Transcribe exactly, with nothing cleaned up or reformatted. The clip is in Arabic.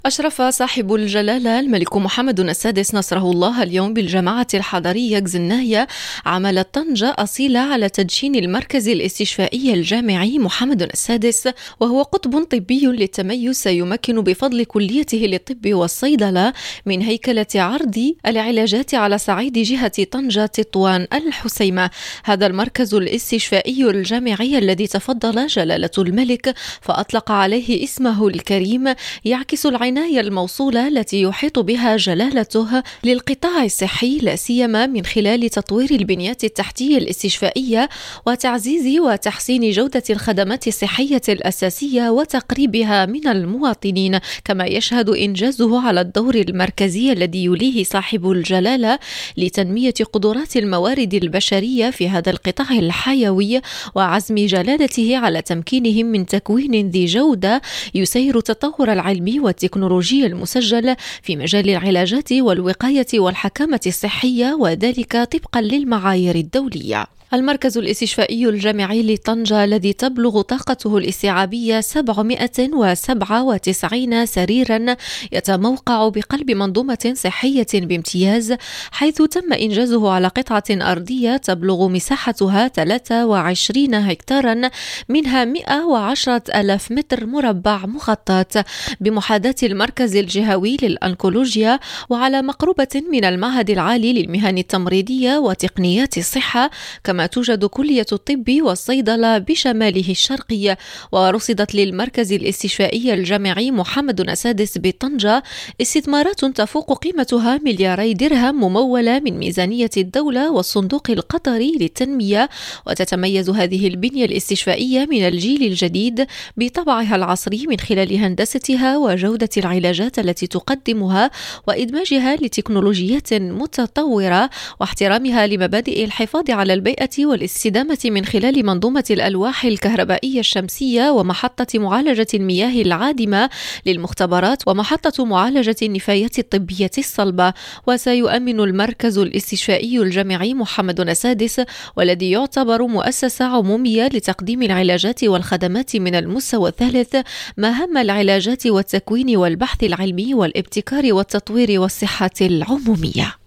أشرف صاحب الجلالة الملك محمد السادس نصره الله اليوم بالجامعة الحضرية جزناية عمل طنجة أصيلة على تدشين المركز الاستشفائي الجامعي محمد السادس، وهو قطب طبي للتميز سيمكن بفضل كليته للطب والصيدلة من هيكلة عرض العلاجات على صعيد جهة طنجة تطوان الحسيمة. هذا المركز الاستشفائي الجامعي الذي تفضل جلالة الملك فأطلق عليه اسمه الكريم يعكس العناية الموصولة التي يحيط بها جلالته للقطاع الصحي، لا سيما من خلال تطوير البنيات التحتية الاستشفائية وتعزيز وتحسين جودة الخدمات الصحية الأساسية وتقريبها من المواطنين، كما يشهد إنجازه على الدور المركزي الذي يليه صاحب الجلالة لتنمية قدرات الموارد البشرية في هذا القطاع الحيوي، وعزم جلالته على تمكينهم من تكوين ذي جودة يسير التطور العلمي والتكنولوجي المسجل في مجال العلاجات والوقاية والحكامة الصحية، وذلك طبقا للمعايير الدولية. المركز الاستشفائي الجامعي لطنجة الذي تبلغ طاقته الاستيعابية سبعمائة وسبعة وتسعين سريرا يتموقع بقلب منظومة صحية بامتياز، حيث تم إنجازه على قطعة أرضية تبلغ مساحتها ثلاثة وعشرين هكتارا، منها مئة وعشرة ألاف متر مربع مخطط، بمحاذاة المركز الجهوي للأنكولوجيا وعلى مقربة من المعهد العالي للمهن التمريضية وتقنيات الصحة، كما توجد كلية الطب والصيدلة بشماله الشرقي. ورصدت للمركز الاستشفائي الجامعي محمد السادس بطنجة استثمارات تفوق قيمتها ملياري درهم ممولة من ميزانية الدولة والصندوق القطري للتنمية، وتتميز هذه البنية الاستشفائية من الجيل الجديد بطبعها العصري من خلال هندستها وجودة العلاجات التي تقدمها وإدماجها لتكنولوجيات متطورة واحترامها لمبادئ الحفاظ على البيئة والاستدامة من خلال منظومة الألواح الكهربائية الشمسية ومحطة معالجة المياه العادمة للمختبرات ومحطة معالجة النفايات الطبية الصلبة. وسيؤمن المركز الاستشفائي الجامعي محمد السادس، والذي يعتبر مؤسسة عمومية لتقديم العلاجات والخدمات من المستوى الثالث، مهام العلاجات والتكوين والبحث العلمي والابتكار والتطوير والصحة العمومية.